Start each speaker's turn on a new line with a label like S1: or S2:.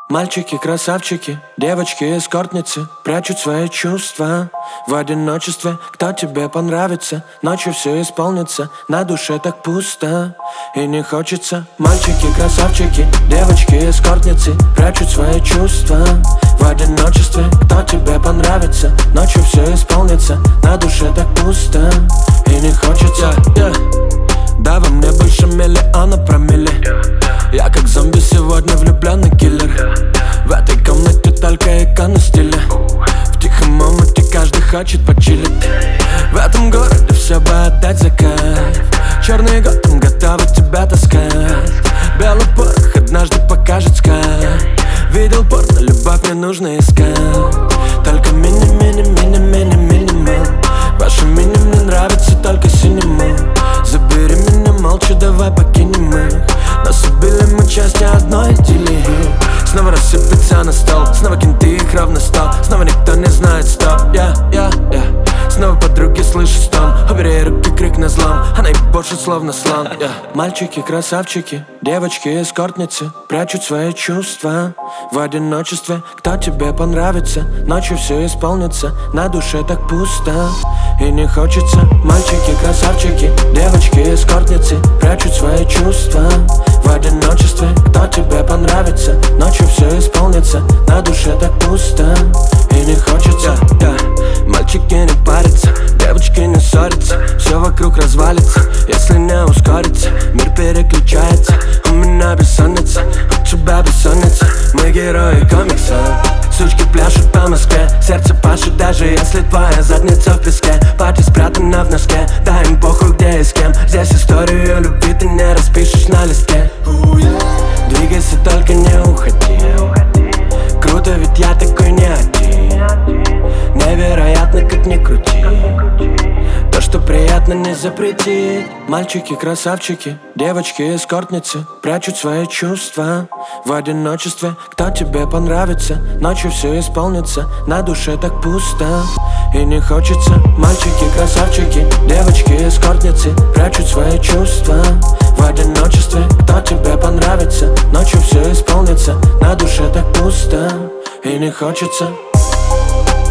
S1: Мальчики, красавчики, девочки, эскортницы прячут свои чувства в одиночестве. Кто тебе понравится, ночью все исполнится, на душе так пусто и не хочется. Мальчики, красавчики, девочки, эскортницы прячут свои чувства в одиночестве. Кто тебе понравится, ночью все исполнится, на душе так пусто и не хочется. Да, во мне больше миллиона промилле. Я как зомби сегодня влюбленный киллер. В этой комнате только иконы стиля. В тихом омуте каждый хочет почилить. В этом городе все бы отдать за кайф. Черный Готэм готовы тебя таскать. Белый порох однажды покажет скайп. Видел порно, любовь не нужно искать. Только мини-мини-мини-мини-минимал. Ваши мини мне нравится только синему. Забери меня молча, давай покинем их. Нас убили мы части одной идиллии. Снова рассыпется на стол, снова кенты их ровно 100. Снова никто не знает стоп, Снова подруги слышат стон. Убери руки, крик на злом. Она и больше словно слон, Мальчики, красавчики, девочки, эскортницы прячут свои чувства в одиночестве. Кто тебе понравится, ночью все исполнится, на душе так пусто и не хочется. Мальчики, красавчики, девочки, эскортницы прячут свои чувства в одиночестве. Кто тебе понравится, ночью все исполнится, на душе так пусто и не хочется. Мальчики не парятся, девочки не ссорятся, все вокруг развалится, если не ускорится. Мир переключается, у меня бессонница, у тебя бессонница. Мы герои комикса, сучки пляшут по Москве. Сердце пашет, даже если твоя задница в песке. Пати спрятана в носке, да им похуй где и с кем. Здесь историю любви ты не распишешь на листке. Двигайся, только не уходи. Круто, ведь я такой не один. Невероятно, как ни крути. То, что приятно, не запретить. Мальчики, красавчики, девочки, эскортницы прячут свои чувства в одиночестве. Кто тебе понравится, ночью все исполнится, на душе так пусто и не хочется. Мальчики, красавчики, девочки, эскортницы прячут свои чувства в одиночестве. Кто тебе понравится, ночью все исполнится, на душе так пусто и не хочется.